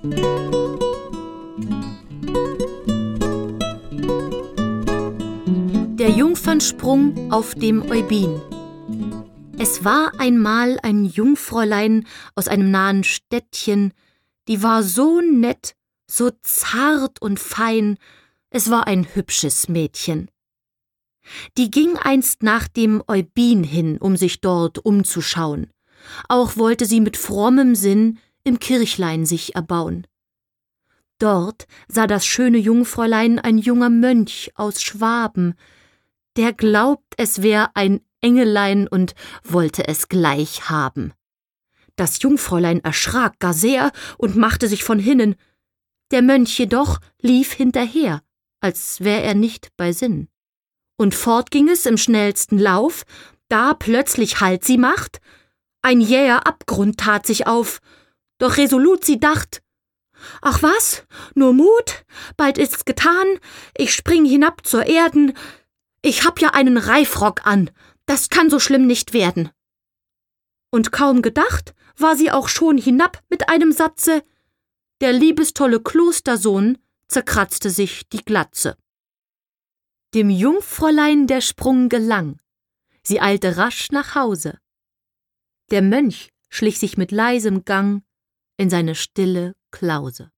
Der Jungfernsprung auf dem Eubin. Es war einmal ein Jungfräulein aus einem nahen Städtchen, die war so nett, so zart und fein, es war ein hübsches Mädchen. Die ging einst nach dem Eubin hin, um sich dort umzuschauen. Auch wollte sie mit frommem Sinn im Kirchlein sich erbauen. Dort sah das schöne Jungfräulein ein junger Mönch aus Schwaben, der glaubt, es wär ein Engelein und wollte es gleich haben. Das Jungfräulein erschrak gar sehr und machte sich von hinnen. Der Mönch jedoch lief hinterher, als wär er nicht bei Sinn. Und fort ging es im schnellsten Lauf, da plötzlich Halt sie macht. Ein jäher Abgrund tat sich auf, doch resolut sie dacht: »Ach was, nur Mut, bald ist's getan, ich spring hinab zur Erden, ich hab ja einen Reifrock an, das kann so schlimm nicht werden.« Und kaum gedacht, war sie auch schon hinab mit einem Satze: Der liebestolle Klostersohn zerkratzte sich die Glatze. Dem Jungfräulein der Sprung gelang, sie eilte rasch nach Hause. Der Mönch schlich sich mit leisem Gang in seine stille Klause.